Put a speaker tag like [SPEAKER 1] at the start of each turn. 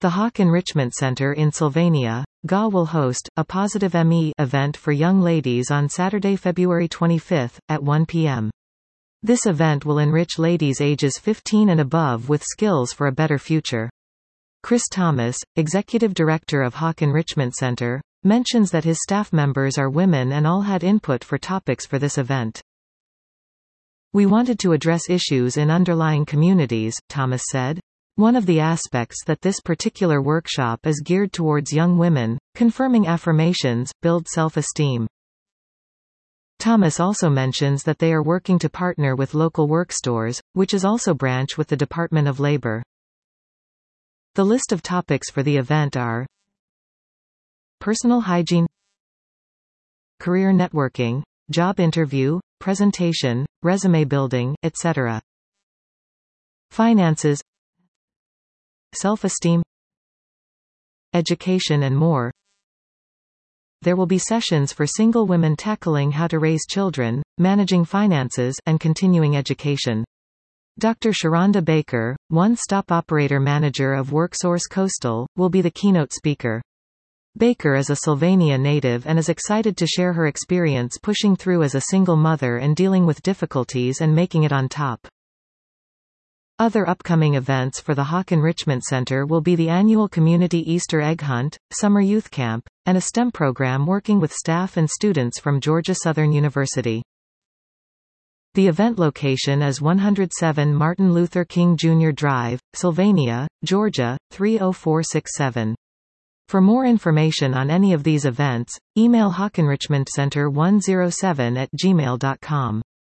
[SPEAKER 1] The Hawk Enrichment Center in Sylvania, GA will host a Positive ME event for young ladies on Saturday, February 25, at 1 p.m. This event will enrich ladies ages 15 and above with skills for a better future. Chris Thomas, Executive Director of Hawk Enrichment Center, mentions that his staff members are women and all had input for topics for this event. We wanted to address issues in underlying communities, Thomas said. One of the aspects that this particular workshop is geared towards young women, confirming affirmations, build self-esteem. Thomas also mentions that they are working to partner with local work stores, which is also branch with the Department of Labor. The list of topics for the event are personal hygiene, career networking, job interview, presentation, resume building, etc. Finances, self-esteem, education and more. There will be sessions for single women tackling how to raise children, managing finances, and continuing education. Dr. Sharonda Baker, one-stop operator manager of WorkSource Coastal, will be the keynote speaker. Baker is a Sylvania native and is excited to share her experience pushing through as a single mother and dealing with difficulties and making it on top. Other upcoming events for the Hawk Enrichment Center will be the annual Community Easter Egg Hunt, Summer Youth Camp, and a STEM program working with staff and students from Georgia Southern University. The event location is 107 Martin Luther King Jr. Drive, Sylvania, Georgia, 30467. For more information on any of these events, email hawkenrichmentcenter107@gmail.com.